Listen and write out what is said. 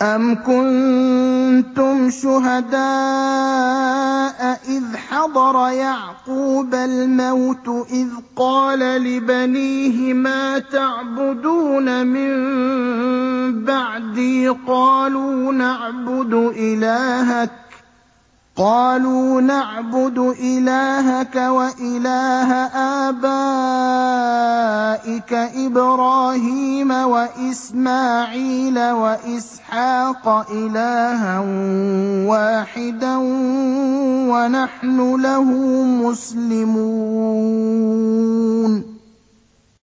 أَمْ كُنتُمْ شُهَدَاءَ إِذْ حَضَرَ يَعْقُوبَ الْمَوْتُ إِذْ قَالَ لِبَنِيهِ مَا تَعْبُدُونَ مِن بَعْدِي قَالُوا نَعْبُدُ إِلَٰهَكَ وَإِلَٰهَ آبَائِكَ إِبْرَاهِيمَ وَإِسْمَاعِيلَ وَإِسْحَاقَ إِلَٰهًا وَاحِدًا وَنَحْنُ لَهُ مُسْلِمُونَ